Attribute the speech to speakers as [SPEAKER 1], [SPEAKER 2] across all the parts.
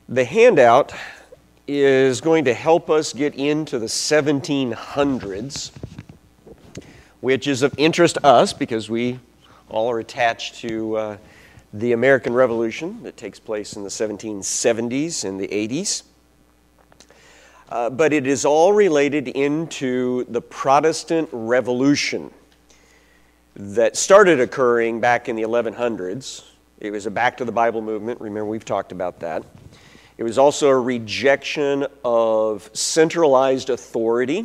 [SPEAKER 1] The handout is going to help us get into the 1700s, which is of interest to us because we all are attached to the American Revolution that takes place in the 1770s and the 80s. But it is all related into the Protestant Revolution that started occurring back in the 1100s. It was a back to the Bible movement. Remember, we've talked about that. It was also a rejection of centralized authority.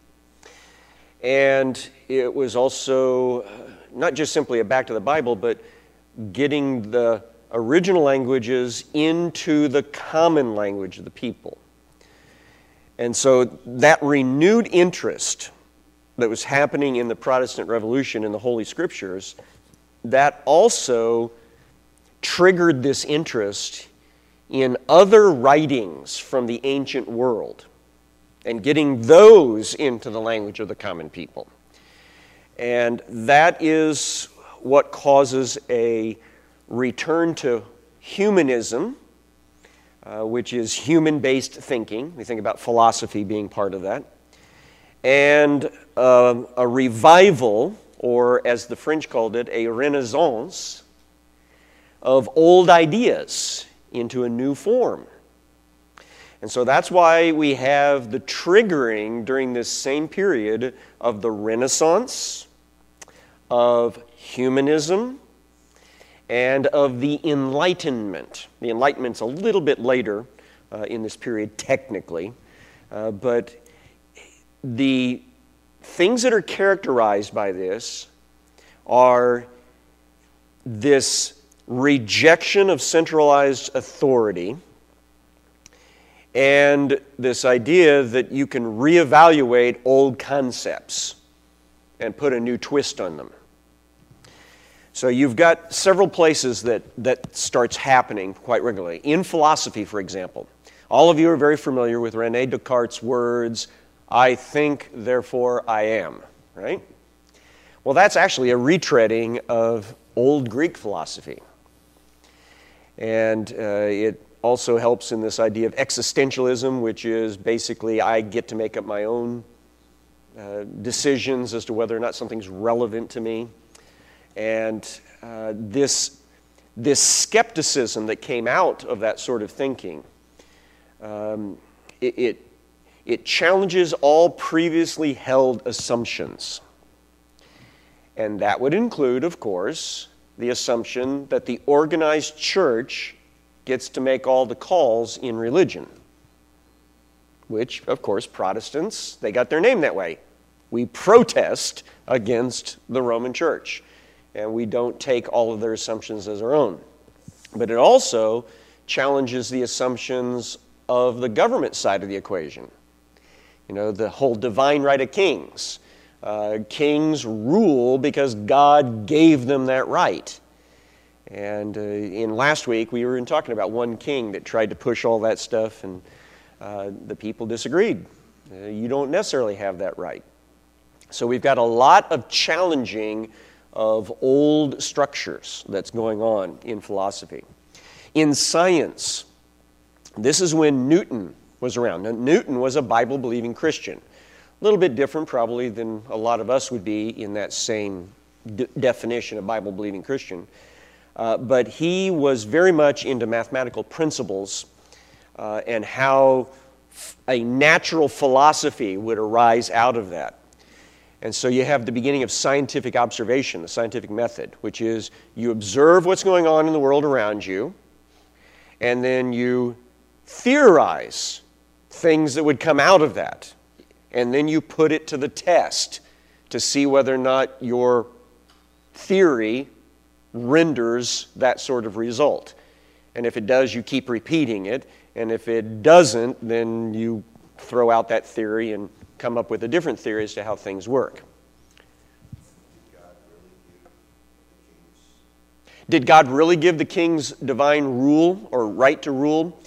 [SPEAKER 1] And it was also not just simply a back to the Bible, but getting the original languages into the common language of the people. And so that renewed interest that was happening in the Protestant Revolution in the Holy Scriptures, that also triggered this interest in other writings from the ancient world and getting those into the language of the common people. And that is what causes a return to humanism, which is human-based thinking. We think about philosophy being part of that. And a revival, or as the French called it, a renaissance of old ideas into a new form. And so that's why we have the triggering during this same period of the Renaissance, of humanism, and of the Enlightenment. The Enlightenment's a little bit later in this period, technically, but the things that are characterized by this are this rejection of centralized authority and this idea that you can reevaluate old concepts and put a new twist on them. So you've got several places that starts happening quite regularly. In philosophy, for example, all of you are very familiar with René Descartes' words, "I think, therefore I am," right? Well, that's actually a retreading of old Greek philosophy. And it also helps in this idea of existentialism, which is basically I get to make up my own decisions as to whether or not something's relevant to me. And this skepticism that came out of that sort of thinking, it challenges all previously held assumptions. And that would include, of course, the assumption that the organized church gets to make all the calls in religion, which, of course, Protestants, they got their name that way. We protest against the Roman Church, and we don't take all of their assumptions as our own. But it also challenges the assumptions of the government side of the equation. You know, the whole divine right of kings. Kings rule because God gave them that right. And in last week, we were talking about one king that tried to push all that stuff, and the people disagreed. You don't necessarily have that right. So we've got a lot of challenging of old structures that's going on in philosophy. In science, this is when Newton was around. Now, Newton was a Bible-believing Christian. A little bit different probably than a lot of us would be in that same definition of Bible-believing Christian. But he was very much into mathematical principles and how a natural philosophy would arise out of that. And so you have the beginning of scientific observation, the scientific method, which is you observe what's going on in the world around you, and then you theorize things that would come out of that. And then you put it to the test to see whether or not your theory renders that sort of result. And if it does, you keep repeating it. And if it doesn't, then you throw out that theory and come up with a different theory as to how things work. Did God really give the kings divine rule or right to rule?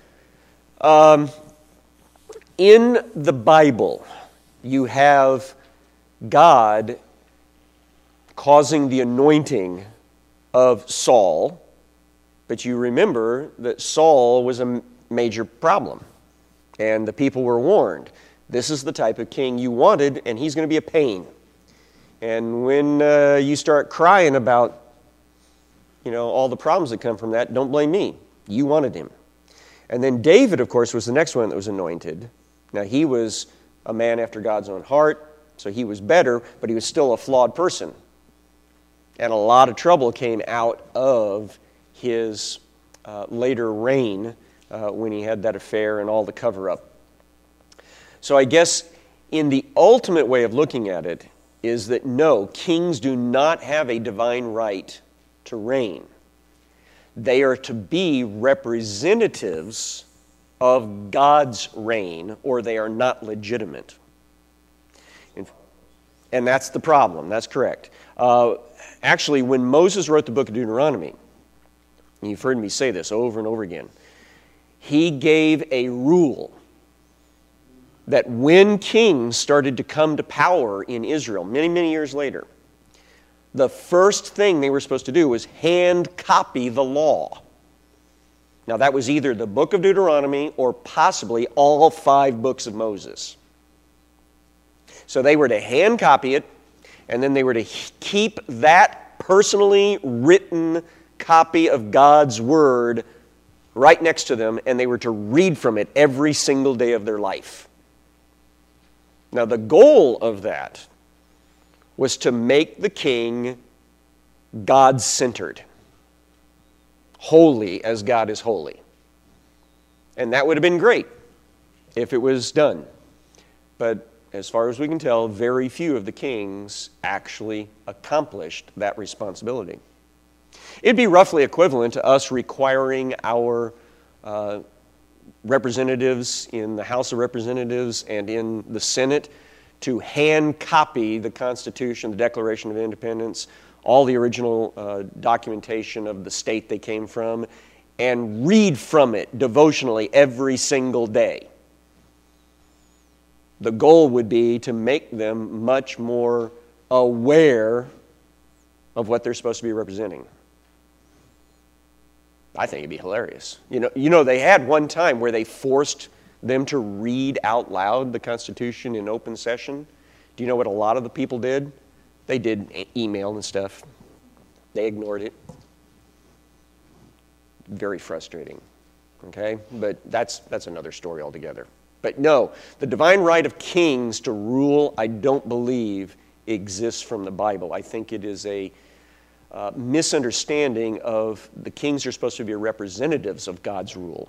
[SPEAKER 1] In the Bible, you have God causing the anointing of Saul, but you remember that Saul was a major problem. And the people were warned, this is the type of king you wanted, and he's going to be a pain. And when you start crying about, all the problems that come from that, don't blame me. You wanted him. And then David, of course, was the next one that was anointed. Now, he was a man after God's own heart, so he was better, but he was still a flawed person. And a lot of trouble came out of his later reign when he had that affair and all the cover-up. So I guess in the ultimate way of looking at it is that no, kings do not have a divine right to reign. They are to be representatives of God's reign, or they are not legitimate. And that's the problem. That's correct. Actually, when Moses wrote the book of Deuteronomy, and you've heard me say this over and over again, he gave a rule that when kings started to come to power in Israel many, many years later, the first thing they were supposed to do was hand copy the law. Now, that was either the book of Deuteronomy or possibly all 5 books of Moses. So they were to hand copy it, and then they were to keep that personally written copy of God's Word right next to them, and they were to read from it every single day of their life. Now, the goal of that was to make the king God-centered, holy as God is holy. And that would have been great if it was done. But as far as we can tell, very few of the kings actually accomplished that responsibility. It'd be roughly equivalent to us requiring our representatives in the House of Representatives and in the Senate to hand copy the Constitution, the Declaration of Independence, all the original documentation of the state they came from, and read from it devotionally every single day. The goal would be to make them much more aware of what they're supposed to be representing. I think it'd be hilarious. You know, they had one time where they forced them to read out loud the Constitution in open session. Do you know what a lot of the people did? They did email and stuff. They ignored it. Very frustrating. Okay? But that's another story altogether. But no, the divine right of kings to rule, I don't believe exists from the Bible. I think it is a misunderstanding of the kings are supposed to be representatives of God's rule.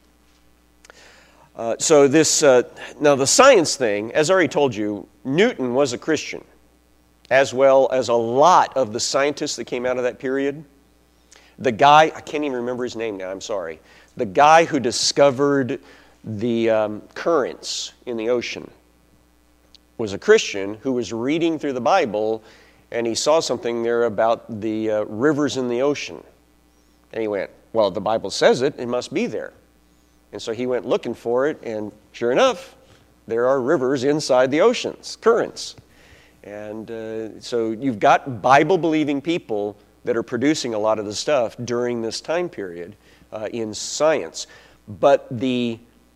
[SPEAKER 1] Now the science thing, as I already told you, Newton was a Christian, as well as a lot of the scientists that came out of that period. The guy, I can't even remember his name now, I'm sorry. The guy who discovered the currents in the ocean was a Christian who was reading through the Bible, and he saw something there about the rivers in the ocean. And he went, well, the Bible says it must be there. And so he went looking for it, and sure enough, there are rivers inside the oceans, currents. And so you've got Bible-believing people that are producing a lot of the stuff during this time period in science. But the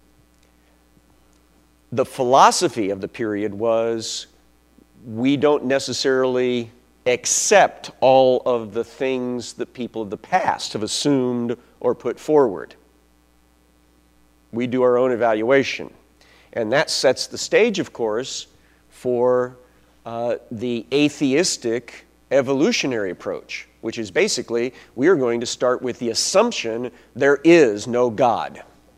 [SPEAKER 1] philosophy of the period was, we don't necessarily accept all of the things that people of the past have assumed or put forward. We do our own evaluation. And that sets the stage, of course, for the atheistic evolutionary approach, which is basically, we are going to start with the assumption there is no God.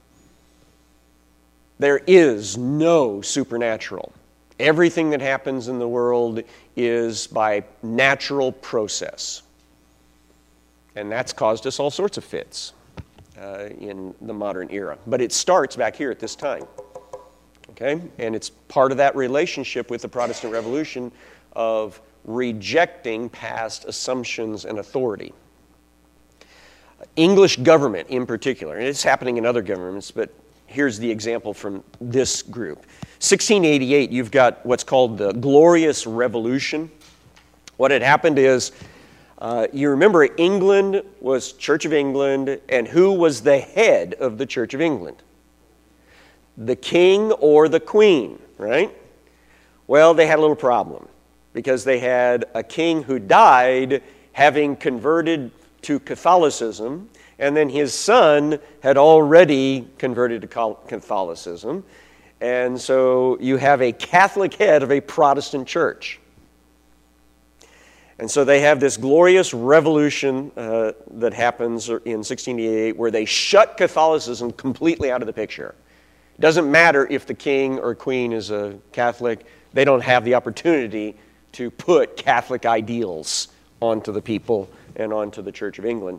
[SPEAKER 1] There is no supernatural. Everything that happens in the world is by natural process. And that's caused us all sorts of fits in the modern era. But it starts back here at this time. Okay? And it's part of that relationship with the Protestant Revolution of rejecting past assumptions and authority. English government in particular, and it's happening in other governments, but here's the example from this group. 1688, you've got what's called the Glorious Revolution. What had happened is You remember England was Church of England, and who was the head of the Church of England? The king or the queen, right? Well, they had a little problem because they had a king who died having converted to Catholicism, and then his son had already converted to Catholicism. And so you have a Catholic head of a Protestant church. And so they have this glorious revolution that happens in 1688 where they shut Catholicism completely out of the picture. It doesn't matter if the king or queen is a Catholic. They don't have the opportunity to put Catholic ideals onto the people and onto the Church of England.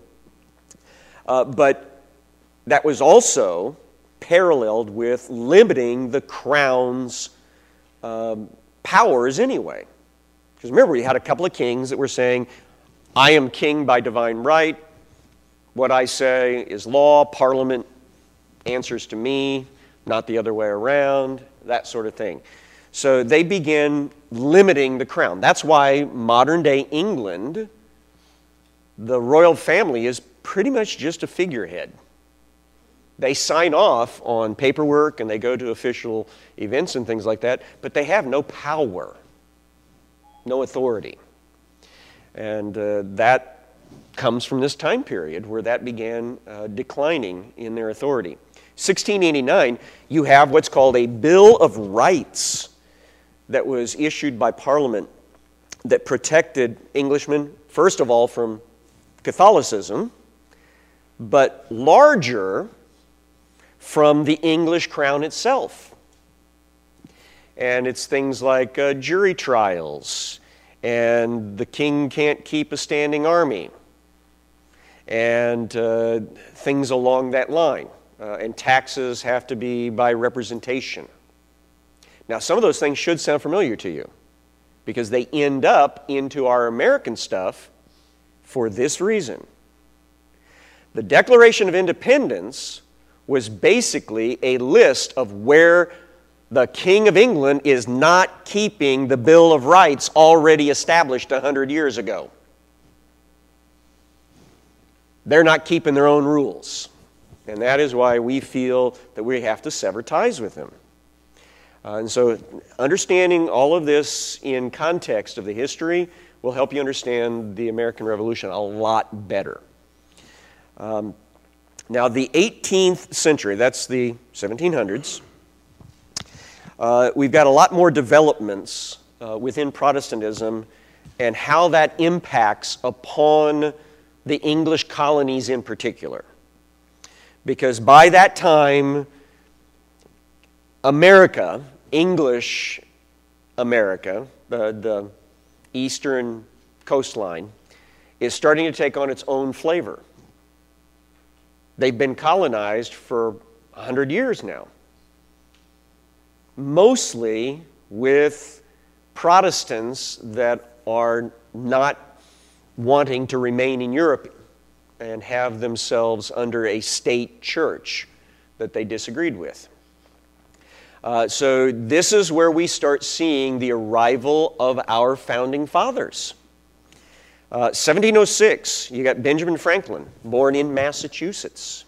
[SPEAKER 1] But that was also paralleled with limiting the crown's powers anyway. Because remember, we had a couple of kings that were saying, I am king by divine right. What I say is law. Parliament answers to me, not the other way around, that sort of thing. So they began limiting the crown. That's why modern-day England, the royal family is pretty much just a figurehead. They sign off on paperwork and they go to official events and things like that, but they have no power. No authority. And that comes from this time period where that began declining in their authority. 1689, you have what's called a Bill of Rights that was issued by Parliament that protected Englishmen, first of all, from Catholicism, but larger from the English crown itself. And it's things like jury trials, and the king can't keep a standing army, and things along that line. And taxes have to be by representation. Now, some of those things should sound familiar to you, because they end up into our American stuff for this reason. The Declaration of Independence was basically a list of where the King of England is not keeping the Bill of Rights already established 100 years ago. They're not keeping their own rules. And that is why we feel that we have to sever ties with them. And so understanding all of this in context of the history will help you understand the American Revolution a lot better. Now, the 18th century, that's the 1700s, we've got a lot more developments within Protestantism and how that impacts upon the English colonies in particular. Because by that time, America, English America, the eastern coastline, is starting to take on its own flavor. They've been colonized for 100 years now. Mostly with Protestants that are not wanting to remain in Europe and have themselves under a state church that they disagreed with. So this is where we start seeing the arrival of our founding fathers. 1706, you got Benjamin Franklin, born in Massachusetts.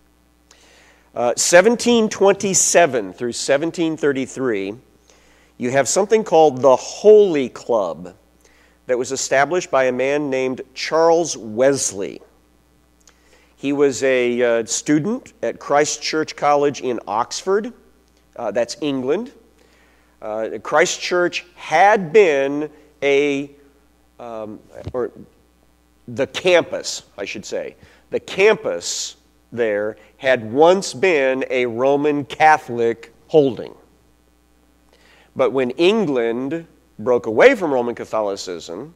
[SPEAKER 1] 1727 through 1733, you have something called the Holy Club that was established by a man named Charles Wesley. He was a student at Christ Church College in Oxford. That's England. Christ Church had been or the campus, I should say. The campus there had once been a Roman Catholic holding. But when England broke away from Roman Catholicism,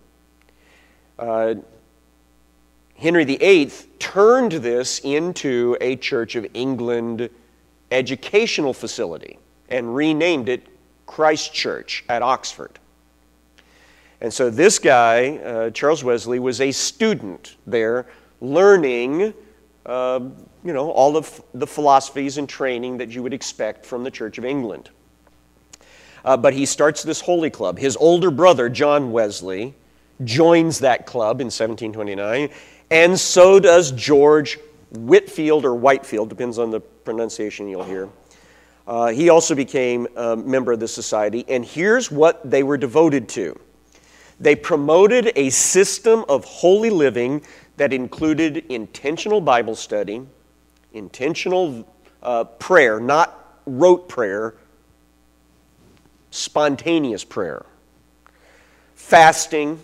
[SPEAKER 1] Henry VIII turned this into a Church of England educational facility and renamed it Christ Church at Oxford. And so this guy, Charles Wesley, was a student there learning all of the philosophies and training that you would expect from the Church of England. But he starts this Holy Club. His older brother, John Wesley, joins that club in 1729, and so does George Whitefield or Whitefield, depends on the pronunciation you'll hear. He also became a member of the society, and here's what they were devoted to. They promoted a system of holy living that included intentional Bible study, intentional prayer, not rote prayer, spontaneous prayer, fasting,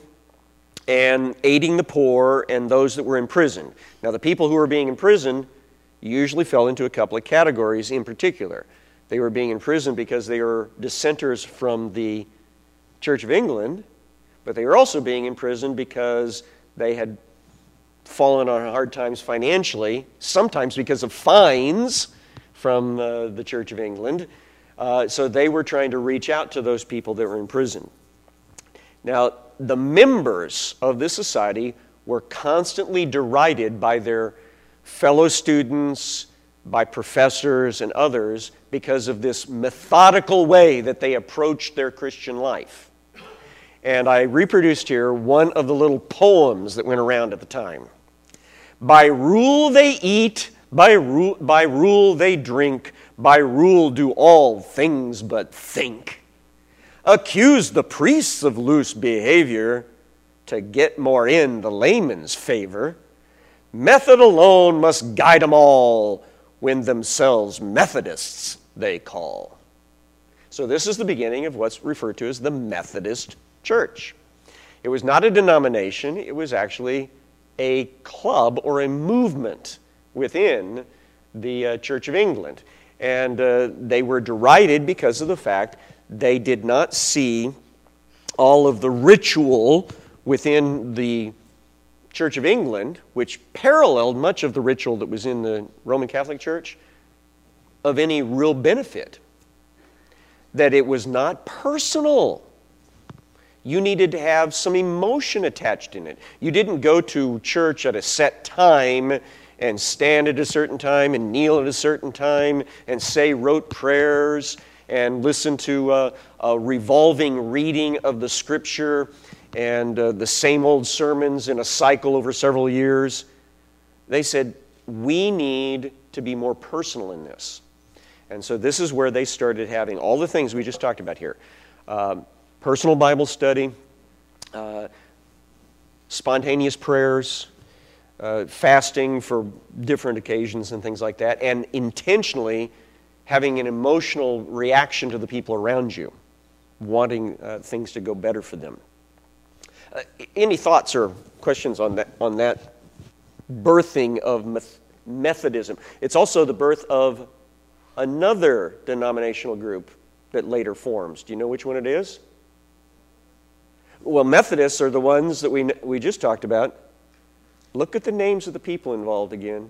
[SPEAKER 1] and aiding the poor and those that were imprisoned. Now, the people who were being imprisoned usually fell into a couple of categories in particular. They were being imprisoned because they were dissenters from the Church of England, but they were also being imprisoned because they had fallen on hard times financially, sometimes because of fines from the Church of England. So they were trying to reach out to those people that were in prison. Now, the members of this society were constantly derided by their fellow students, by professors and others, because of this methodical way that they approached their Christian life. And I reproduced here one of the little poems that went around at the time. By rule they eat, by rule they drink, by rule do all things but think. Accuse the priests of loose behavior to get more in the layman's favor. Method alone must guide them all when themselves Methodists they call. So this is the beginning of what's referred to as the Methodist Church. It was not a denomination, it was actually a club or a movement within the Church of England. And they were derided because of the fact they did not see all of the ritual within the Church of England, which paralleled much of the ritual that was in the Roman Catholic Church, of any real benefit. That it was not personal. You needed to have some emotion attached in it. You didn't go to church at a set time and stand at a certain time and kneel at a certain time and say rote prayers and listen to a revolving reading of the Scripture and the same old sermons in a cycle over several years. They said, we need to be more personal in this. And so this is where they started having all the things we just talked about here. Personal Bible study, spontaneous prayers, fasting for different occasions and things like that, and intentionally having an emotional reaction to the people around you, wanting things to go better for them. Any thoughts or questions on that birthing of Methodism? It's also the birth of another denominational group that later forms. Do you know which one it is? Well, Methodists are the ones that we just talked about. Look at the names of the people involved again.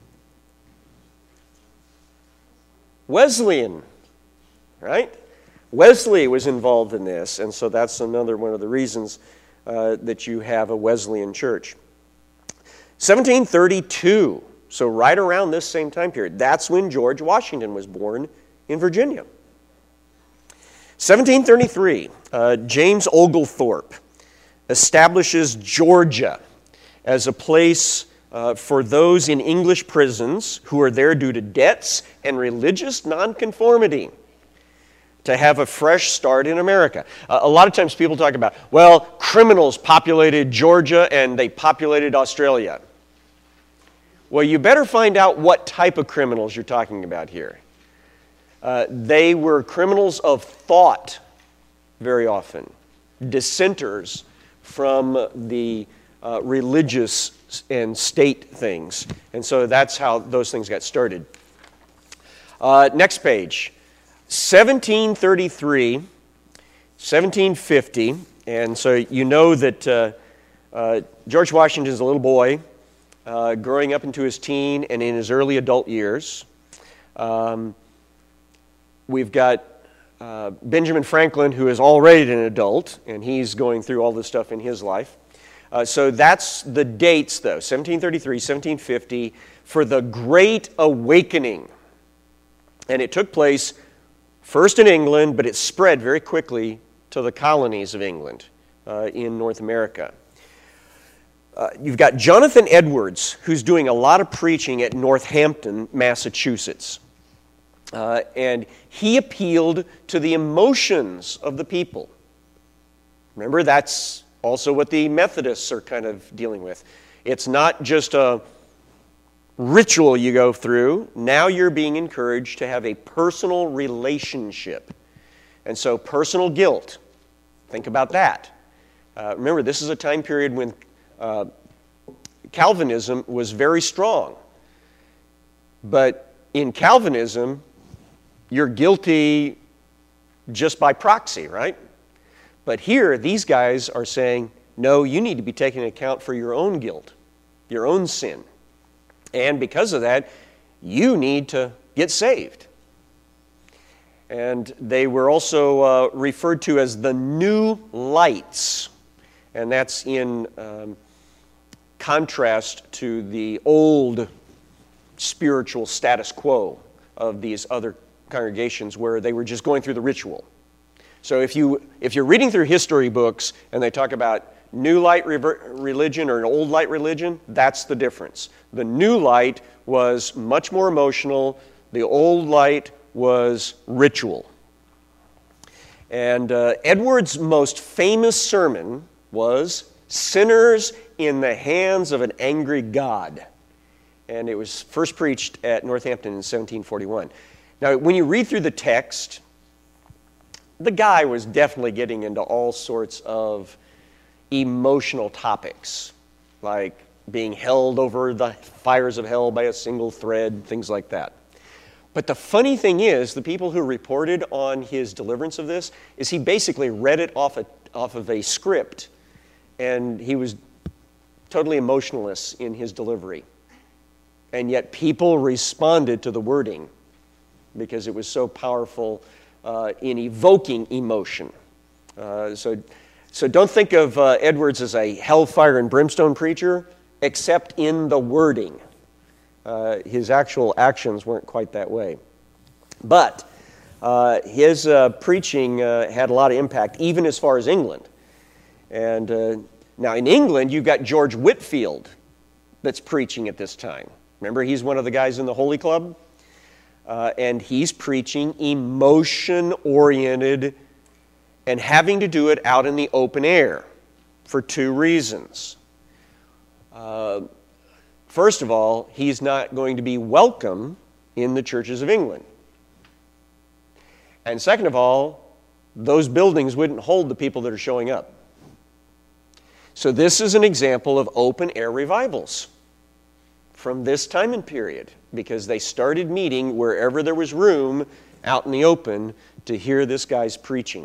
[SPEAKER 1] Wesleyan, right? Wesley was involved in this, and so that's another one of the reasons that you have a Wesleyan church. 1732, so right around this same time period, that's when George Washington was born in Virginia. 1733, James Oglethorpe establishes Georgia as a place for those in English prisons who are there due to debts and religious nonconformity to have a fresh start in America. A lot of times people talk about, well, criminals populated Georgia and they populated Australia. Well, you better find out what type of criminals you're talking about here. They were criminals of thought very often, dissenters from the religious and state things. And so that's how those things got started. Next page. 1733, 1750, and so you know that George Washington is a little boy growing up into his teen and in his early adult years. We've got Benjamin Franklin, who is already an adult, and he's going through all this stuff in his life. So that's the dates, though, 1733, 1750, for the Great Awakening. And it took place first in England, but it spread very quickly to the colonies of England in North America. You've got Jonathan Edwards, who's doing a lot of preaching at Northampton, Massachusetts. And he appealed to the emotions of the people. Remember, that's also what the Methodists are kind of dealing with. It's not just a ritual you go through. Now you're being encouraged to have a personal relationship. And so personal guilt, think about that. Remember, this is a time period when Calvinism was very strong. But in Calvinism, you're guilty just by proxy, right? But here, these guys are saying, no, you need to be taking account for your own guilt, your own sin. And because of that, you need to get saved. And they were also referred to as the New Lights. And that's in contrast to the old spiritual status quo of these other congregations where they were just going through the ritual. So if you're reading through history books and they talk about New Light religion or an Old Light religion, that's the difference. The New Light was much more emotional. The Old Light was ritual. And Edwards' most famous sermon was Sinners in the Hands of an Angry God. And it was first preached at Northampton in 1741. Now, when you read through the text, the guy was definitely getting into all sorts of emotional topics, like being held over the fires of hell by a single thread, things like that. But the funny thing is, the people who reported on his deliverance of this is he basically read it off of a script, and he was totally emotionless in his delivery. And yet people responded to the wording because it was so powerful in evoking emotion. So don't think of Edwards as a hellfire and brimstone preacher, except in the wording. His actual actions weren't quite that way. But his preaching had a lot of impact, even as far as England. And now in England, you've got George Whitefield that's preaching at this time. Remember, he's one of the guys in the Holy Club? And he's preaching emotion-oriented and having to do it out in the open air for two reasons. First of all, he's not going to be welcome in the churches of England. And second of all, those buildings wouldn't hold the people that are showing up. So this is an example of open-air revivals from this time and period, because they started meeting wherever there was room out in the open to hear this guy's preaching.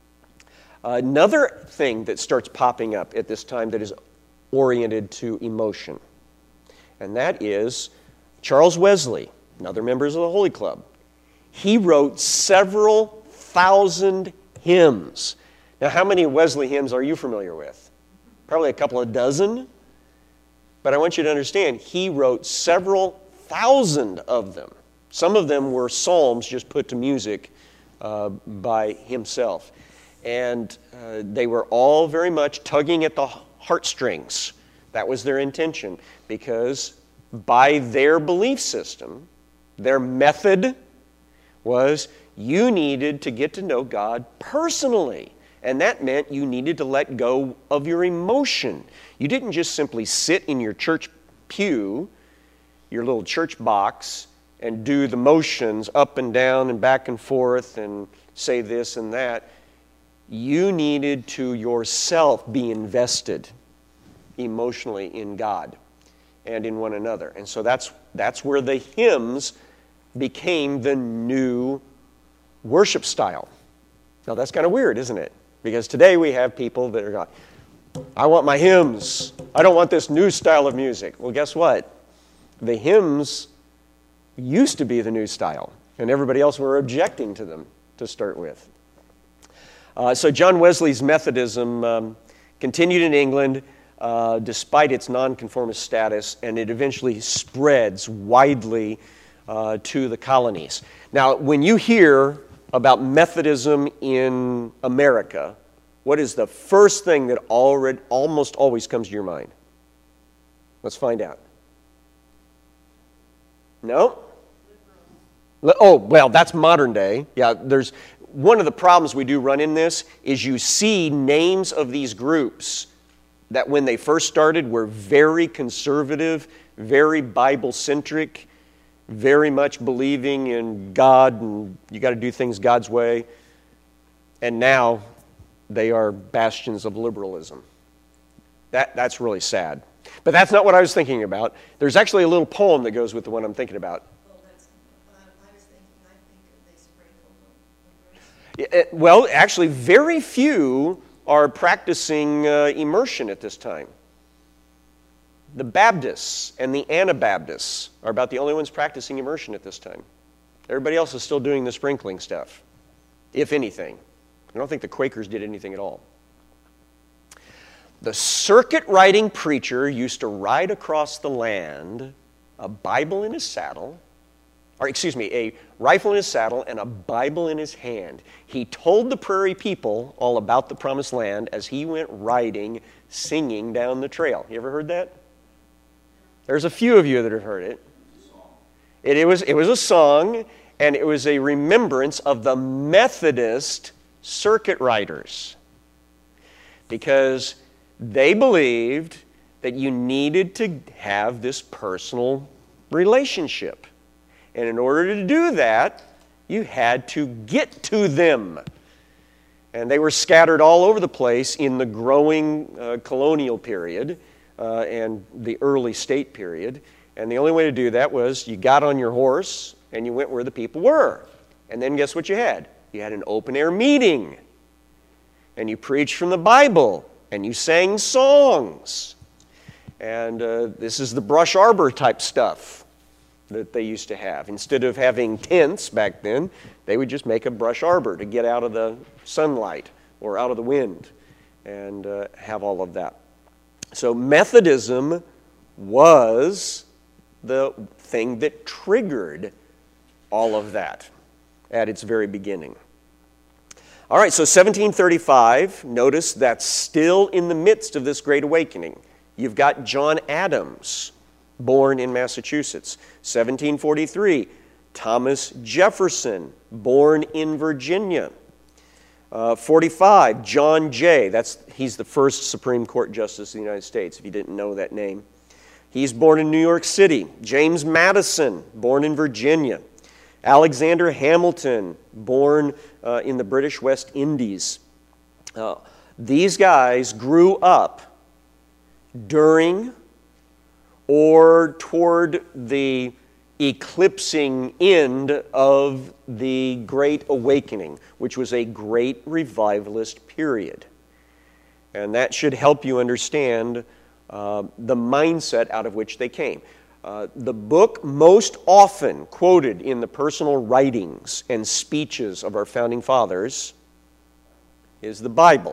[SPEAKER 1] Another thing that starts popping up at this time that is oriented to emotion, and that is Charles Wesley, another member of the Holy Club. He wrote several thousand hymns. Now, how many Wesley hymns are you familiar with? Probably a couple of dozen. But I want you to understand, he wrote several thousand of them. Some of them were psalms just put to music by himself. And they were all very much tugging at the heartstrings. That was their intention, because by their belief system, their method was you needed to get to know God personally. And that meant you needed to let go of your emotion. You didn't just simply sit in your church pew, your little church box, and do the motions up and down and back and forth and say this and that. You needed to yourself be invested emotionally in God and in one another. And so that's where the hymns became the new worship style. Now that's kind of weird, isn't it? Because today we have people that are going, I want my hymns. I don't want this new style of music. Well, guess what? The hymns used to be the new style, and everybody else were objecting to them to start with. So John Wesley's Methodism continued in England despite its nonconformist status, and it eventually spreads widely to the colonies. Now, when you hear about Methodism in America, what is the first thing that almost always comes to your mind? Let's find out. No? Oh, well, that's modern day. Yeah, there's one of the problems we do run in this is you see names of these groups that when they first started were very conservative, very Bible-centric, very much believing in God and you got to do things God's way. And now they are bastions of liberalism. That's really sad. But that's not what I was thinking about. There's actually a little poem that goes with the one I'm thinking about. Well, actually, very few are practicing immersion at this time. The Baptists and the Anabaptists are about the only ones practicing immersion at this time. Everybody else is still doing the sprinkling stuff, if anything. I don't think the Quakers did anything at all. The circuit-riding preacher used to ride across the land, a Bible in his saddle, a rifle in his saddle and a Bible in his hand. He told the prairie people all about the promised land as he went riding, singing down the trail. You ever heard that? There's a few of you that have heard it. It was a song, and it was a remembrance of the Methodist circuit riders. Because they believed that you needed to have this personal relationship. And in order to do that, you had to get to them. And they were scattered all over the place in the growing colonial period and the early state period. And the only way to do that was you got on your horse and you went where the people were. And then guess what you had? You had an open-air meeting. And you preached from the Bible. And you sang songs. And this is the brush arbor type stuff that they used to have. Instead of having tents back then, they would just make a brush arbor to get out of the sunlight or out of the wind and have all of that. So Methodism was the thing that triggered all of that at its very beginning. All right, so 1735, notice that's still in the midst of this Great Awakening. You've got John Adams, born in Massachusetts. 1743, Thomas Jefferson, born in Virginia. 45, John Jay. He's the first Supreme Court Justice of the United States, if you didn't know that name. He's born in New York City. James Madison, born in Virginia. Alexander Hamilton, born in the British West Indies. These guys grew up during or toward the eclipsing end of the Great Awakening, which was a great revivalist period. And that should help you understand the mindset out of which they came. The book most often quoted in the personal writings and speeches of our founding fathers is the Bible,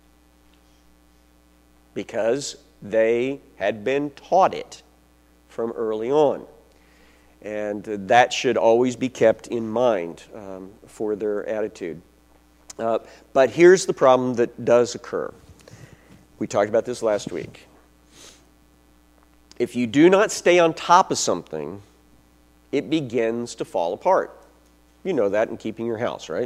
[SPEAKER 1] because they had been taught it from early on. And that should always be kept in mind for their attitude. But here's the problem that does occur. We talked about this last week. If you do not stay on top of something, it begins to fall apart. You know that in keeping your house, right?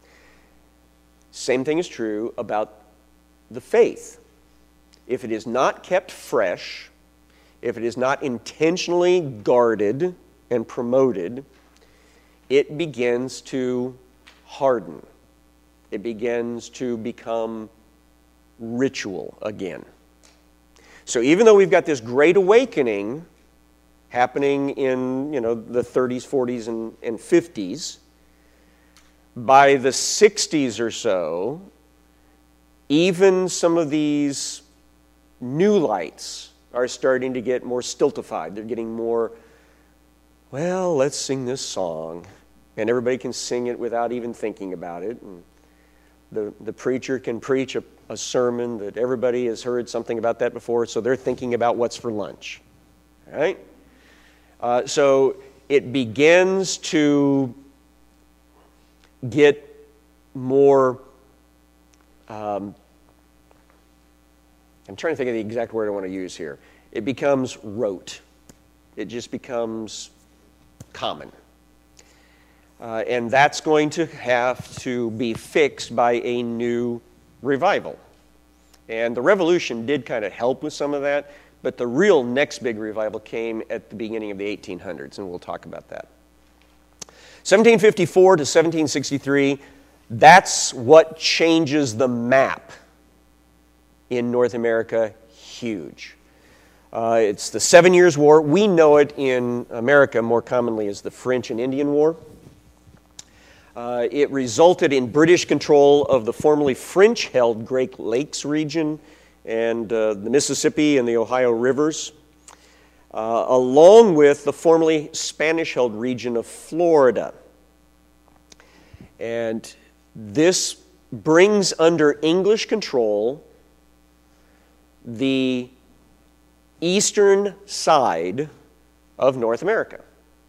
[SPEAKER 1] Same thing is true about the faith. If it is not kept fresh, if it is not intentionally guarded and promoted, it begins to harden. It begins to become ritual again. So even though we've got this great awakening happening in, the 30s, 40s, and 50s, by the 60s or so, even some of these new lights are starting to get more stultified. They're getting more, well, let's sing this song. And everybody can sing it without even thinking about it. And the preacher can preach a sermon that everybody has heard something about that before, so they're thinking about what's for lunch. All right? So it begins to get more, I'm trying to think of the exact word I want to use here. it becomes rote. It just becomes common. And that's going to have to be fixed by a new revival. And the Revolution did kind of help with some of that, but the real next big revival came at the beginning of the 1800s, and we'll talk about that. 1754 to 1763, that's what changes the map in North America huge. It's the 7 Years' War. We know it in America more commonly as the French and Indian War. It resulted in British control of the formerly French-held Great Lakes region and the Mississippi and the Ohio rivers, along with the formerly Spanish-held region of Florida. And this brings under English control the eastern side of North America.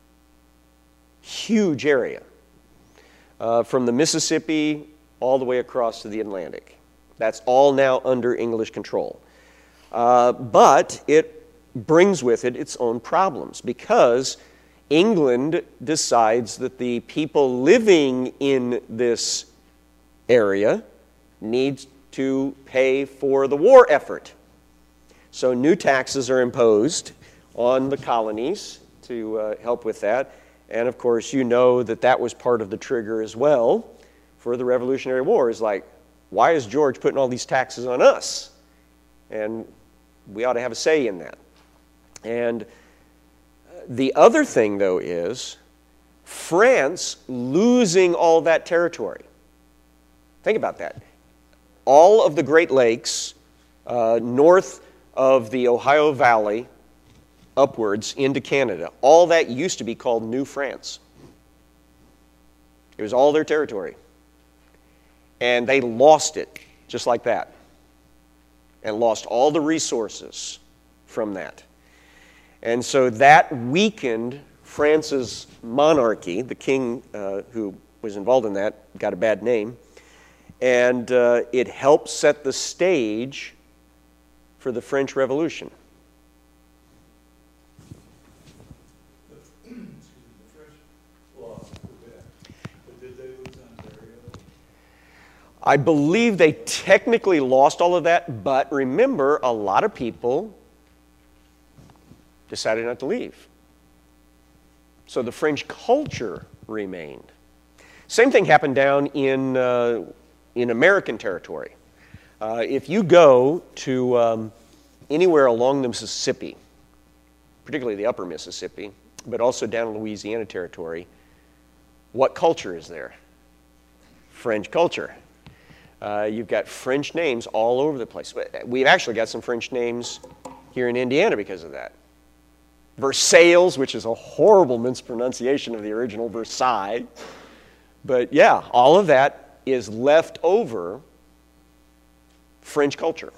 [SPEAKER 1] Huge area. From the Mississippi all the way across to the Atlantic. That's all now under English control. But it brings with it its own problems because England decides that the people living in this area need to pay for the war effort. So new taxes are imposed on the colonies to help with that. And of course, you know that that was part of the trigger as well for the Revolutionary War. Is like, why is George putting all these taxes on us? And we ought to have a say in that. And the other thing, though, is France losing all that territory. Think about that. All of the Great Lakes, north of the Ohio Valley, upwards into Canada, all that used to be called New France. It was all their territory. And they lost it just like that. And lost all the resources from that. And so that weakened France's monarchy. The king who was involved in that got a bad name. And it helped set the stage for the French Revolution. I believe they technically lost all of that, but remember, a lot of people decided not to leave. So the French culture remained. Same thing happened down in American territory. If you go to anywhere along the Mississippi, particularly the upper Mississippi, but also down in Louisiana territory, what culture is there? French culture. You've got French names all over the place. We've actually got some French names here in Indiana because of that. Versailles, which is a horrible mispronunciation of the original Versailles. But yeah, all of that is left over French culture.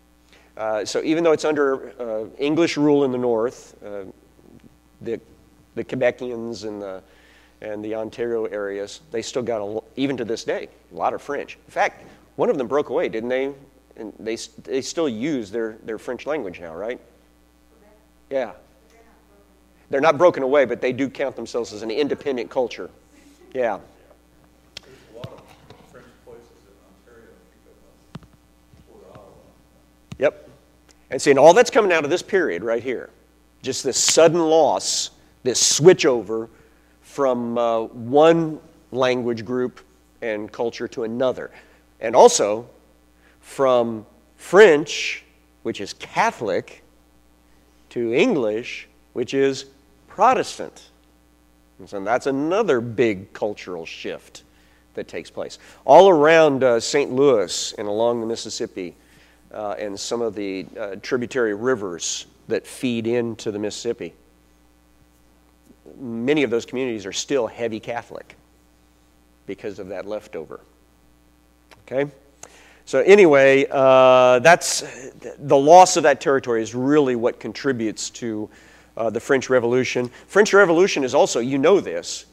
[SPEAKER 1] So even though it's under English rule in the north, the Quebecians and the Ontario areas, they still got, even to this day, a lot of French. In fact, one of them broke away, didn't they? And they still use their French language now, right? Yeah. They're not broken away, but they do count themselves as an independent culture. Yeah.
[SPEAKER 2] There's a lot of French places in Ontario because of Port Ottawa.
[SPEAKER 1] Yep. And see, and all that's coming out of this period right here. Just this sudden loss, this switch over from one language group and culture to another. And also from French, which is Catholic, to English, which is Protestant. And so that's another big cultural shift that takes place. All around St. Louis and along the Mississippi and some of the tributary rivers that feed into the Mississippi, many of those communities are still heavy Catholic because of that leftover. Okay? So anyway, that's the loss of that territory is really what contributes to the French Revolution. French Revolution is also, you know this,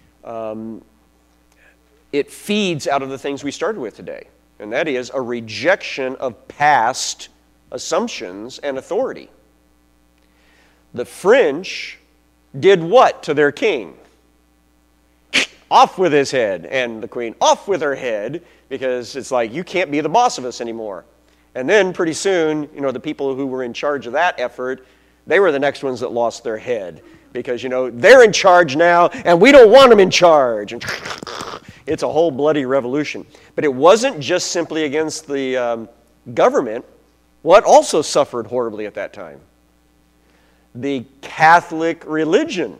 [SPEAKER 1] it feeds out of the things we started with today, and that is a rejection of past assumptions and authority. The French did what to their king? Off with his head. And the queen, off with her head, because it's like, you can't be the boss of us anymore. And then pretty soon, the people who were in charge of that effort, they were the next ones that lost their head. Because, they're in charge now, and we don't want them in charge. And it's a whole bloody revolution. But it wasn't just simply against the government. What also suffered horribly at that time? The Catholic religion.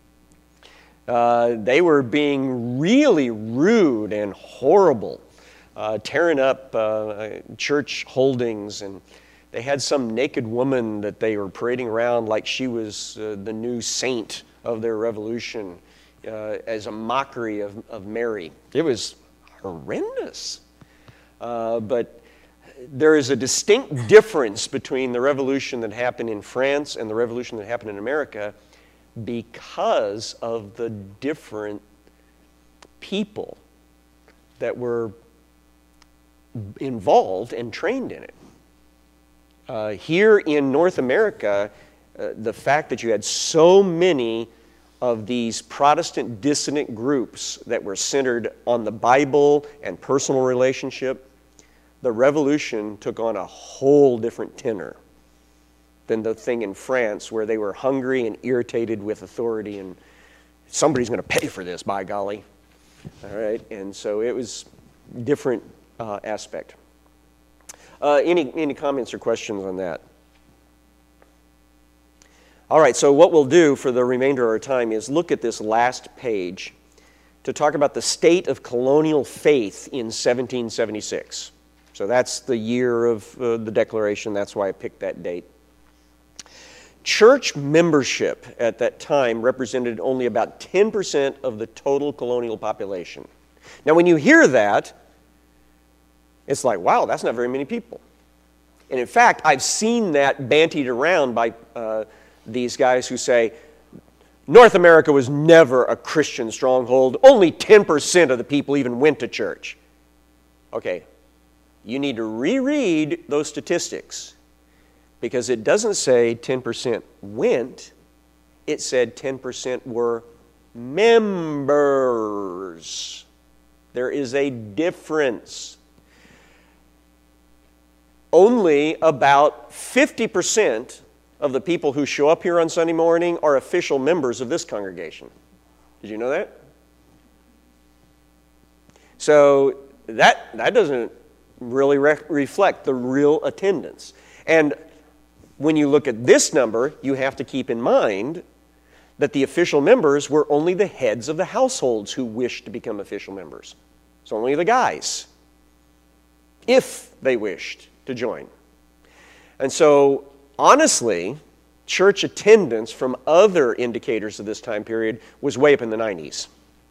[SPEAKER 1] They were being really rude and horrible, tearing up church holdings, and they had some naked woman that they were parading around like she was the new saint of their revolution as a mockery of Mary. It was horrendous. But there is a distinct difference between the revolution that happened in France and the revolution that happened in America because of the different people that were involved and trained in it. Here in North America, the fact that you had so many of these Protestant dissident groups that were centered on the Bible and personal relationship, the revolution took on a whole different tenor than the thing in France where they were hungry and irritated with authority and somebody's going to pay for this, by golly. All right, and so it was a different aspect. Any comments or questions on that? All right, so what we'll do for the remainder of our time is look at this last page to talk about the state of colonial faith in 1776. So that's the year of the Declaration. That's why I picked that date. Church membership at that time represented only about 10% of the total colonial population. Now, when you hear that, it's like, wow, that's not very many people. And in fact, I've seen that bantied around by these guys who say, North America was never a Christian stronghold. Only 10% of the people even went to church. Okay. You need to reread those statistics because it doesn't say 10% went. It said 10% were members. There is a difference. Only about 50% of the people who show up here on Sunday morning are official members of this congregation. Did you know that? So that doesn't really reflect the real attendance. And when you look at this number, you have to keep in mind that the official members were only the heads of the households who wished to become official members. So only the guys, if they wished to join. And so, honestly, church attendance from other indicators of this time period was way up in the 90s.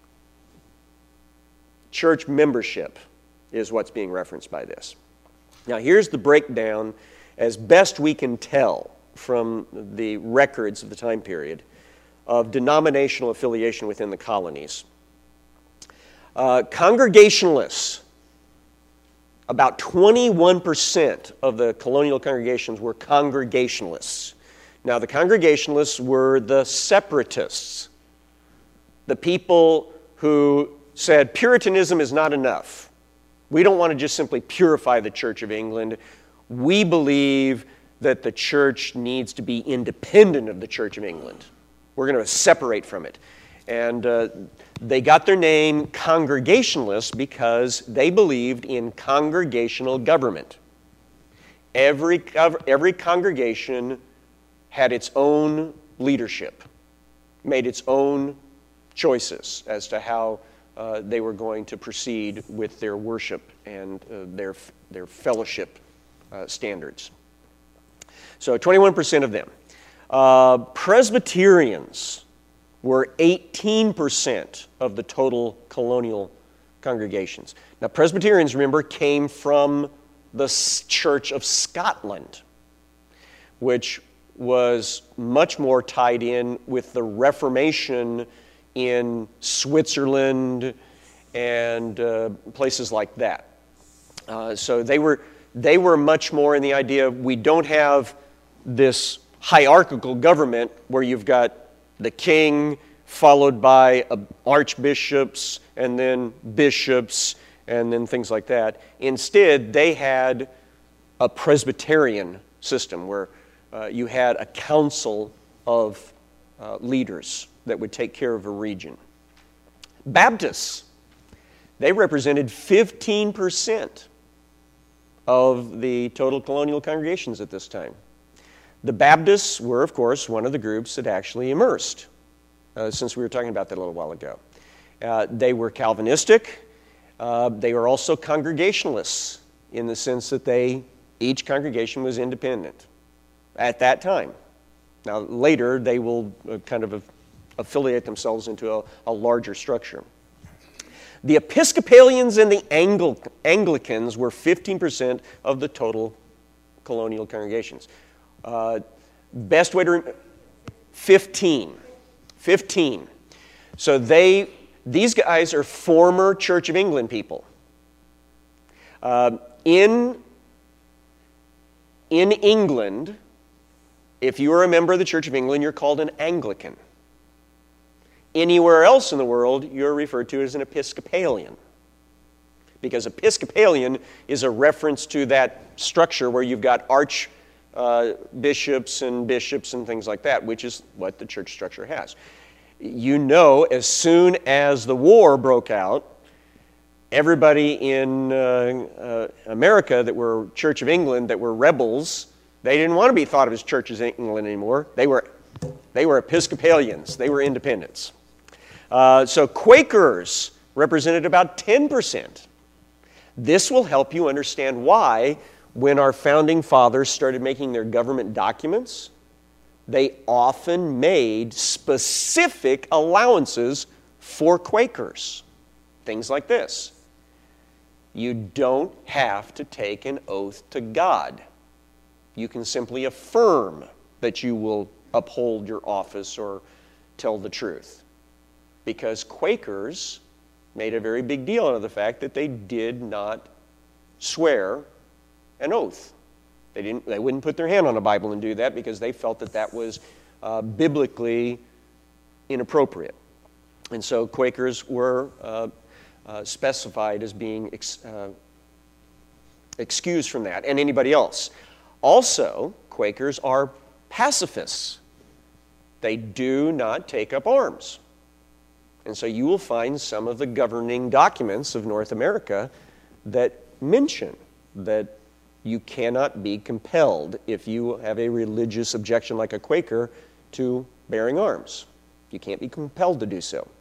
[SPEAKER 1] Church membership is what's being referenced by this. Now, here's the breakdown as best we can tell from the records of the time period of denominational affiliation within the colonies. Congregationalists, about 21% of the colonial congregations were Congregationalists. Now, the Congregationalists were the separatists, the people who said Puritanism is not enough. We don't want to just simply purify the Church of England. We believe that the church needs to be independent of the Church of England. We're going to separate from it. And they got their name Congregationalists because they believed in congregational government. Every congregation had its own leadership, made its own choices as to how they were going to proceed with their worship and their fellowship standards. So 21% of them. Presbyterians were 18% of the total colonial congregations. Now, Presbyterians, remember, came from the Church of Scotland, which was much more tied in with the Reformation in Switzerland and places like that. So they were much more in the idea of we don't have this hierarchical government where you've got the king followed by archbishops and then bishops and then things like that. Instead, they had a Presbyterian system where you had a council of leaders that would take care of a region. Baptists, they represented 15% of the total colonial congregations at this time. The Baptists were, of course, one of the groups that actually immersed, since we were talking about that a little while ago. They were Calvinistic. They were also Congregationalists in the sense that each congregation was independent at that time. Now, later, they will kind of affiliate themselves into a larger structure. The Episcopalians and the Anglicans were 15% of the total colonial congregations. Best way to remember, 15. So these guys are former Church of England people. In England, if you are a member of the Church of England, you're called an Anglican. Anywhere else in the world, you're referred to as an Episcopalian. Because Episcopalian is a reference to that structure where you've got archbishops and bishops and things like that, which is what the church structure has. You know, as soon as the war broke out, everybody in America that were Church of England, that were rebels, they didn't want to be thought of as Church of England anymore. They were Episcopalians. They were independents. So Quakers represented about 10%. This will help you understand why, when our founding fathers started making their government documents, they often made specific allowances for Quakers. Things like this. You don't have to take an oath to God. You can simply affirm that you will uphold your office or tell the truth. Because Quakers made a very big deal out of the fact that they did not swear an oath. They wouldn't put their hand on a Bible and do that because they felt that that was biblically inappropriate. And so Quakers were specified as being excused from that, and anybody else. Also, Quakers are pacifists. They do not take up arms. And so you will find some of the governing documents of North America that mention that you cannot be compelled, if you have a religious objection like a Quaker, to bearing arms. You can't be compelled to do so.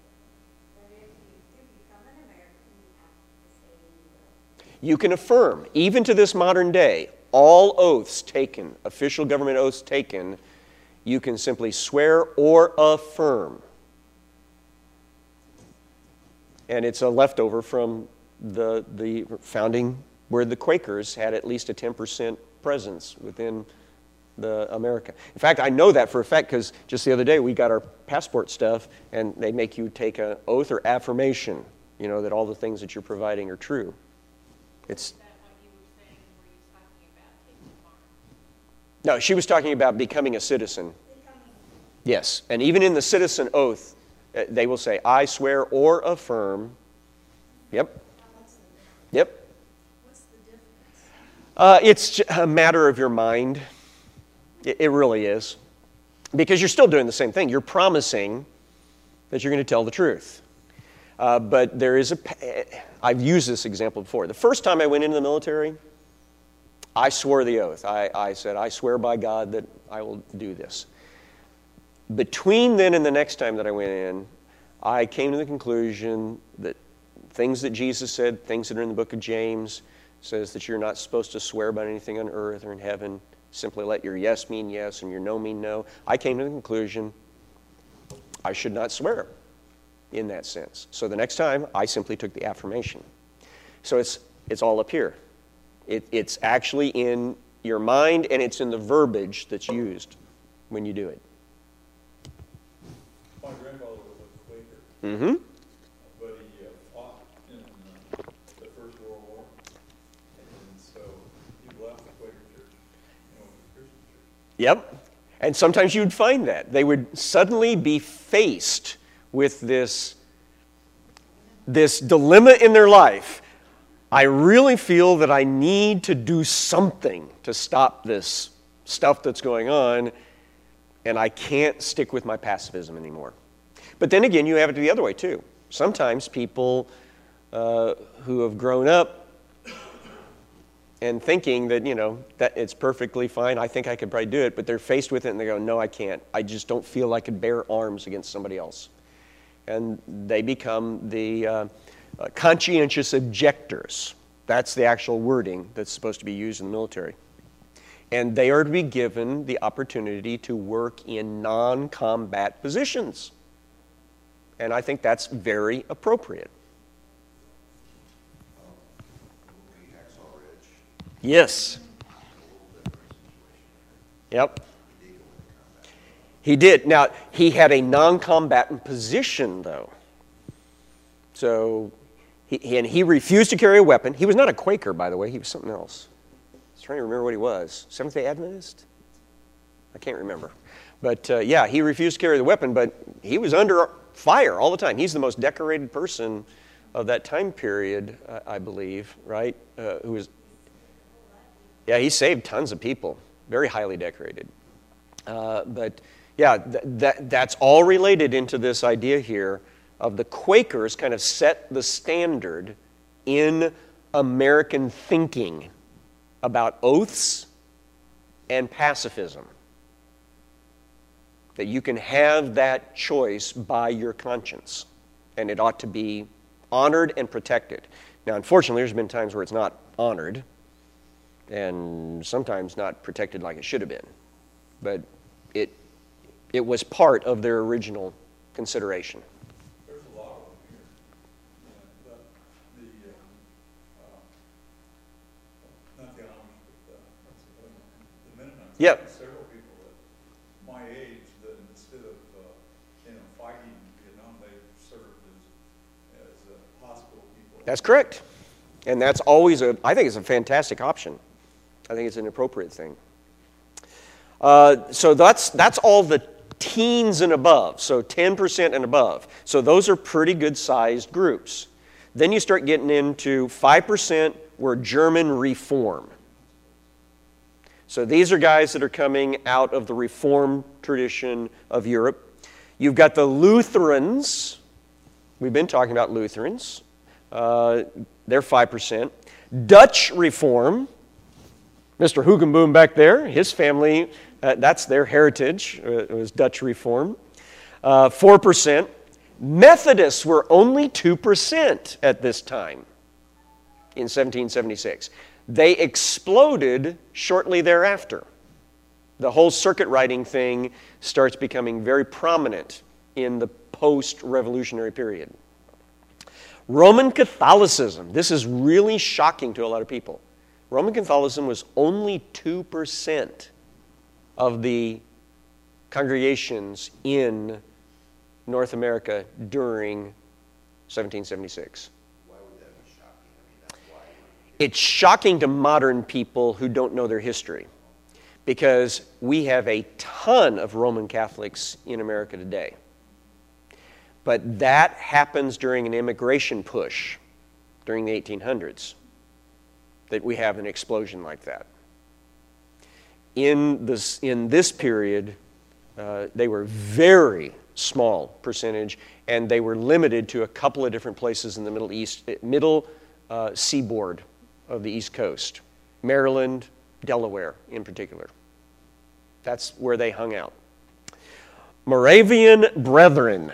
[SPEAKER 1] You can affirm, even to this modern day, all oaths taken, official government oaths taken, you can simply swear or affirm. And it's a leftover from the founding, where the Quakers had at least a 10% presence within America. In fact, I know that for a fact because just the other day we got our passport stuff, and they make you take an oath or affirmation, that all the things that you're providing are true. It's. No, she was talking about becoming a citizen. Yes, and even in the citizen oath, they will say, I swear or affirm. Yep. Yep.
[SPEAKER 3] What's the difference?
[SPEAKER 1] It's a matter of your mind. It really is. Because you're still doing the same thing. You're promising that you're going to tell the truth. But there is I've used this example before. The first time I went into the military, I swore the oath. I said, I swear by God that I will do this. Between then and the next time that I went in, I came to the conclusion that things that Jesus said, things that are in the book of James, says that you're not supposed to swear by anything on earth or in heaven. Simply let your yes mean yes and your no mean no. I came to the conclusion I should not swear in that sense. So the next time, I simply took the affirmation. So it's all up here. It's actually in your mind, and it's in the verbiage that's used when you do it.
[SPEAKER 2] My grandfather was a Quaker,
[SPEAKER 1] Mm-hmm.
[SPEAKER 2] but he fought in the First World War, and so he left the Quaker church and went to the Christian church.
[SPEAKER 1] Yep. And sometimes you'd find that. They would suddenly be faced with this dilemma in their life. I really feel that I need to do something to stop this stuff that's going on, and I can't stick with my pacifism anymore. But then again, you have it the other way too. Sometimes people who have grown up and thinking that, that it's perfectly fine, I think I could probably do it, but they're faced with it and they go, no, I can't. I just don't feel I could bear arms against somebody else. And they become the conscientious objectors. That's the actual wording that's supposed to be used in the military. And they are to be given the opportunity to work in non-combat positions. And I think that's very appropriate. Yes. Yep. He did. Now, he had a non-combatant position, though. So, he refused to carry a weapon. He was not a Quaker, by the way. He was something else. I was trying to remember what he was. Seventh-day Adventist? I can't remember. But, yeah, he refused to carry the weapon, but he was under fire all the time. He's the most decorated person of that time period, I believe, right? Who was... Yeah, he saved tons of people. Very highly decorated. But, yeah, that's all related into this idea here of the Quakers kind of set the standard in American thinking about oaths and pacifism. That you can have that choice by your conscience, and it ought to be honored and protected. Now, unfortunately, there's been times where it's not honored, and sometimes not protected like it should have been. But it was part of their original consideration.
[SPEAKER 2] There's a lot of them here. Not the Amish, but the Mennonites.
[SPEAKER 1] Yep.
[SPEAKER 2] Several people at my age that instead of fighting in Vietnam, they served as hospital people.
[SPEAKER 1] That's correct. And that's always I think it's a fantastic option. I think it's an appropriate thing. So that's all the teens and above, so 10% and above. So those are pretty good-sized groups. Then you start getting into 5% were German Reform. So these are guys that are coming out of the Reform tradition of Europe. You've got the Lutherans. We've been talking about Lutherans. They're 5%. Dutch Reform. Mr. Hugenboom back there, his family, that's their heritage. It was Dutch Reform. 4%. Methodists were only 2% at this time in 1776. They exploded shortly thereafter. The whole circuit riding thing starts becoming very prominent in the post-revolutionary period. Roman Catholicism. This is really shocking to a lot of people. Roman Catholicism was only 2% of the congregations in North America during 1776.
[SPEAKER 4] Why would that be shocking? That's why.
[SPEAKER 1] It's shocking to modern people who don't know their history, because we have a ton of Roman Catholics in America today. But that happens during an immigration push during the 1800s. That we have an explosion like that. In this period, they were very small percentage, and they were limited to a couple of different places in the Middle East, middle seaboard of the East Coast, Maryland, Delaware in particular. That's where they hung out. Moravian Brethren.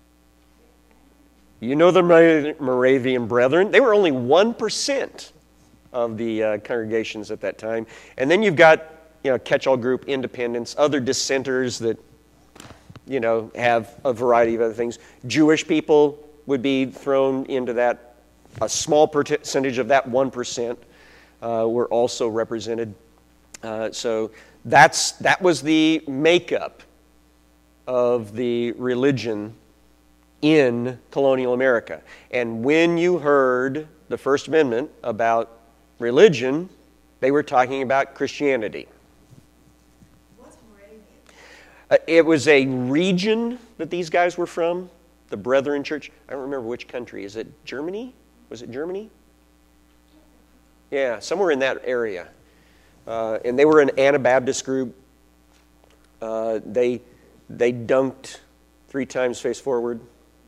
[SPEAKER 1] You know the Moravian Brethren? They were only 1% of the congregations at that time. And then you've got, catch-all group independents, other dissenters that, have a variety of other things. Jewish people would be thrown into that. A small percentage of that 1% were also represented. So that was the makeup of the religion in colonial America. And when you heard the First Amendment about religion, they were talking about Christianity.
[SPEAKER 3] What's Moravian?
[SPEAKER 1] It was a region that these guys were from, the Brethren Church. I don't remember which country. Is it Germany? Was it Germany? Yeah, somewhere in that area. And they were an Anabaptist group. They dunked 3 times face forward.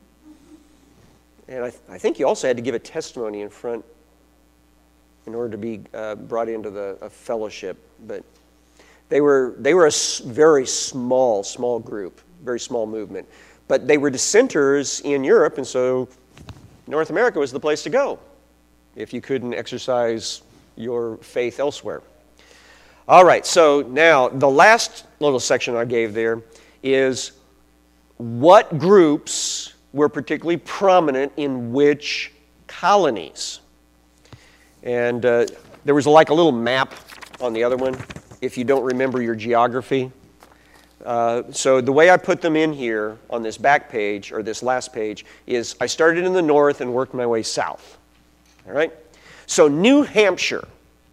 [SPEAKER 1] And I think you also had to give a testimony in front in order to be brought into a fellowship. But they were a very small group, very small movement. But they were dissenters in Europe, and so North America was the place to go if you couldn't exercise your faith elsewhere. All right, so now the last little section I gave there is what groups were particularly prominent in which colonies. And there was like a little map on the other one, if you don't remember your geography. So the way I put them in here on this back page, or this last page, is I started in the north and worked my way south. All right? So New Hampshire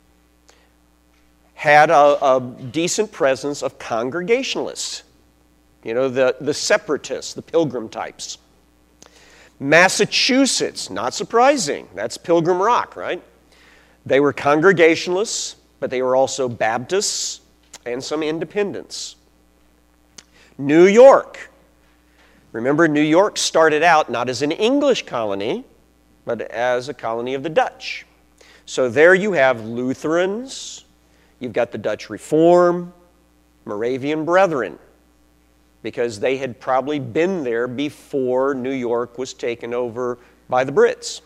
[SPEAKER 1] had a decent presence of Congregationalists. You know, the separatists, the pilgrim types. Massachusetts, not surprising. That's Pilgrim Rock, right? They were Congregationalists, but they were also Baptists and some Independents. New York. Remember, New York started out not as an English colony, but as a colony of the Dutch. So there you have Lutherans, you've got the Dutch Reform, Moravian Brethren, because they had probably been there before New York was taken over by the Brits.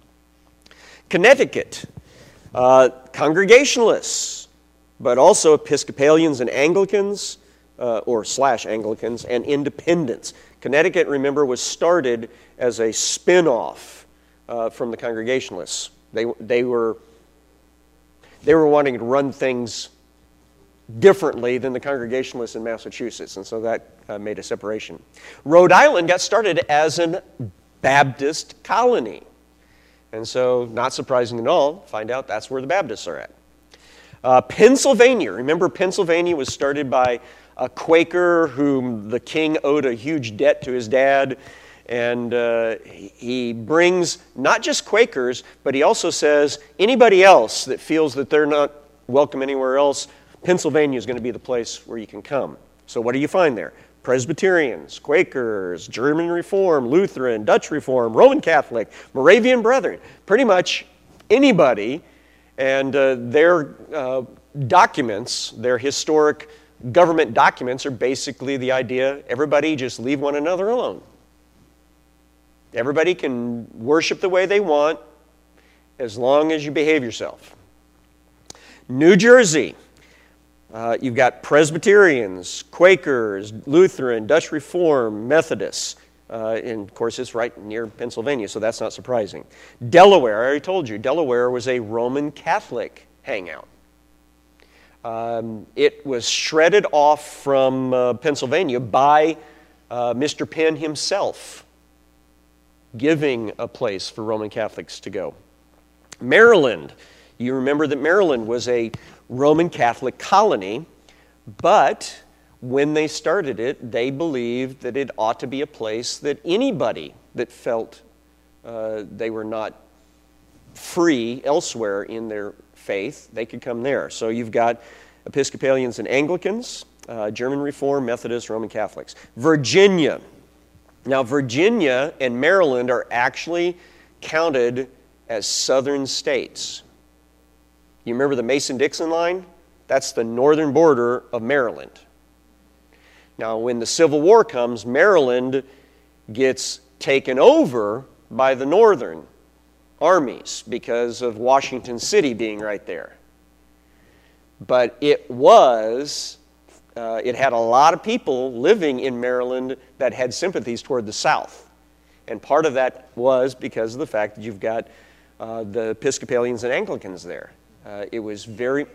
[SPEAKER 1] Connecticut, Congregationalists, but also Episcopalians and Anglicans, / Anglicans, and Independents. Connecticut, remember, was started as a spin-off from the Congregationalists. They were wanting to run things differently than the Congregationalists in Massachusetts, and so that made a separation. Rhode Island got started as an Baptist colony, and so not surprising at all, find out that's where the Baptists are at. Pennsylvania, remember Pennsylvania was started by a Quaker whom the king owed a huge debt to his dad, and he brings not just Quakers, but he also says anybody else that feels that they're not welcome anywhere else, Pennsylvania is going to be the place where you can come. So what do you find there? Presbyterians, Quakers, German Reform, Lutheran, Dutch Reform, Roman Catholic, Moravian Brethren, pretty much anybody, and their documents, their historic government documents are basically the idea, everybody just leave one another alone. Everybody can worship the way they want as long as you behave yourself. New Jersey. You've got Presbyterians, Quakers, Lutheran, Dutch Reform, Methodists. And of course, it's right near Pennsylvania, so that's not surprising. Delaware, I already told you, Delaware was a Roman Catholic hangout. It was shredded off from Pennsylvania by Mr. Penn himself, giving a place for Roman Catholics to go. Maryland, you remember that Maryland was a Roman Catholic colony, but when they started it, they believed that it ought to be a place that anybody that felt they were not free elsewhere in their faith, they could come there. So you've got Episcopalians and Anglicans, German Reform, Methodists, Roman Catholics. Virginia. Now, Virginia and Maryland are actually counted as southern states. You remember the Mason-Dixon line? That's the northern border of Maryland. Now, when the Civil War comes, Maryland gets taken over by the northern armies because of Washington City being right there. But it had a lot of people living in Maryland that had sympathies toward the South. And part of that was because of the fact that you've got the Episcopalians and Anglicans there. It was very...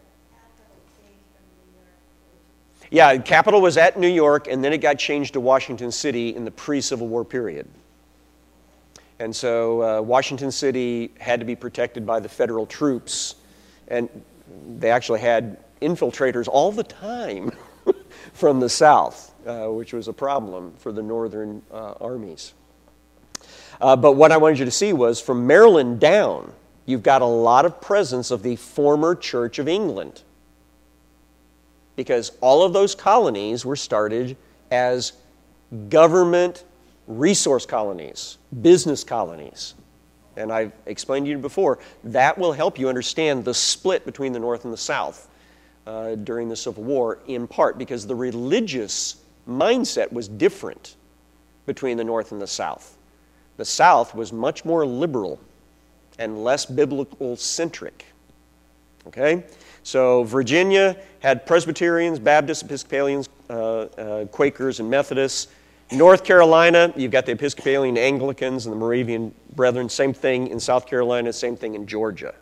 [SPEAKER 1] Yeah, the capital was at New York, and then it got changed to Washington City in the pre-Civil War period. And so Washington City had to be protected by the federal troops, and they actually had infiltrators all the time from the south, which was a problem for the northern armies. But what I wanted you to see was from Maryland down, you've got a lot of presence of the former Church of England, because all of those colonies were started as government resource colonies, business colonies. And I've explained to you before, that will help you understand the split between the North and the South during the Civil War, in part because the religious mindset was different between the North and the South. The South was much more liberal and less biblical-centric. Okay? So Virginia had Presbyterians, Baptists, Episcopalians, Quakers, and Methodists. North Carolina, you've got the Episcopalian Anglicans and the Moravian Brethren. Same thing in South Carolina, same thing in Georgia.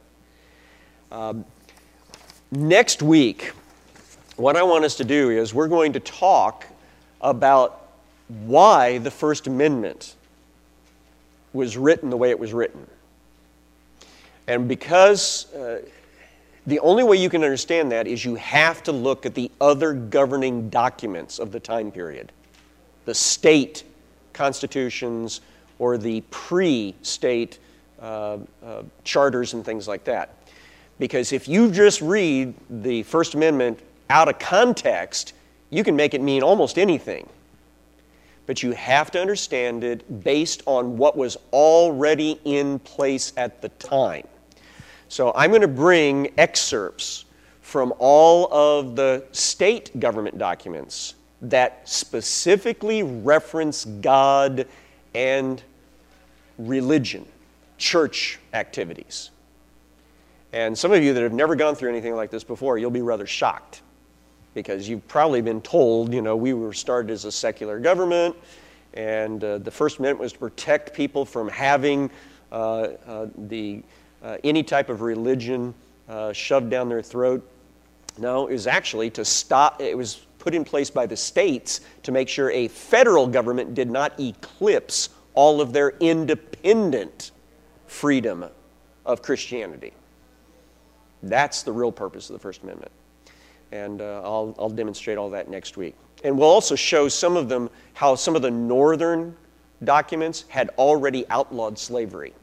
[SPEAKER 1] Next week, what I want us to do is we're going to talk about why the First Amendment was written the way it was written. And because the only way you can understand that is you have to look at the other governing documents of the time period. The state constitutions or the pre-state charters and things like that. Because if you just read the First Amendment out of context, you can make it mean almost anything. But you have to understand it based on what was already in place at the time. So I'm going to bring excerpts from all of the state government documents that specifically reference God and religion, church activities. And some of you that have never gone through anything like this before, you'll be rather shocked, because you've probably been told, we were started as a secular government, and the First Amendment was to protect people from having any type of religion shoved down their throat. No, it was actually to stop. It was put in place by the states to make sure a federal government did not eclipse all of their independent freedom of Christianity. That's the real purpose of the First Amendment. And I'll demonstrate all that next week. And we'll also show some of them, how some of the northern documents had already outlawed slavery.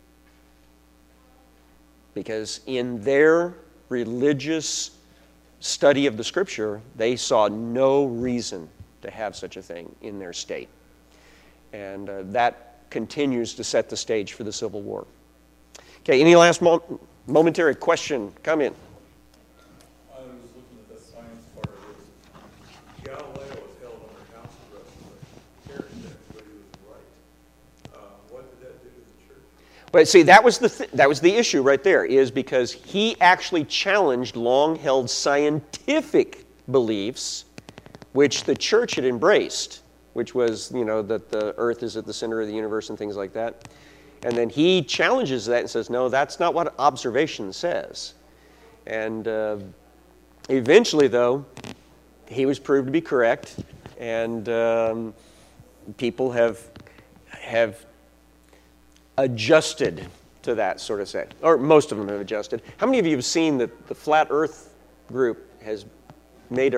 [SPEAKER 1] Because in their religious study of the Scripture, they saw no reason to have such a thing in their state. And that continues to set the stage for the Civil War. Okay, any last momentary question, comment?
[SPEAKER 2] I was looking at the science part of this. Galileo was held under house arrest for character, but he was right. What did that do to the church?
[SPEAKER 1] But see, that was the issue right there, is because he actually challenged long-held scientific beliefs, which the church had embraced, which was, that the earth is at the center of the universe and things like that. And then he challenges that and says, no, that's not what observation says. And eventually, though, he was proved to be correct, and people have adjusted to that sort of set, or most of them have adjusted. How many of you have seen that the Flat Earth group has made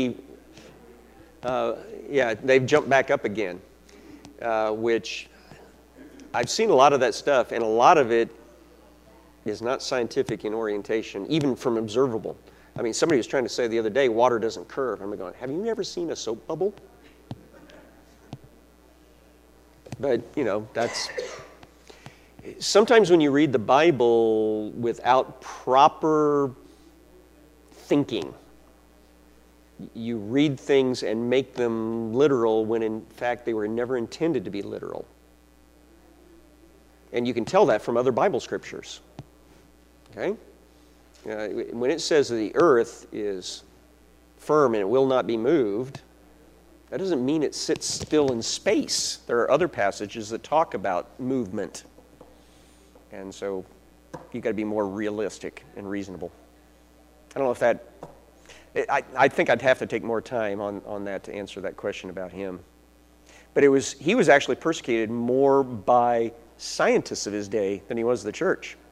[SPEAKER 1] they've jumped back up again, which I've seen a lot of that stuff, and a lot of it is not scientific in orientation, even from observable. I mean, somebody was trying to say the other day, water doesn't curve. I'm going, have you ever seen a soap bubble? But, that's... Sometimes when you read the Bible without proper thinking, you read things and make them literal when in fact they were never intended to be literal. And you can tell that from other Bible scriptures. Okay? When it says that the earth is firm and it will not be moved, that doesn't mean it sits still in space. There are other passages that talk about movement. And so you've got to be more realistic and reasonable. I don't know if that... I think I'd have to take more time on that to answer that question about him. But he was actually persecuted more by scientists of his day than he was the church.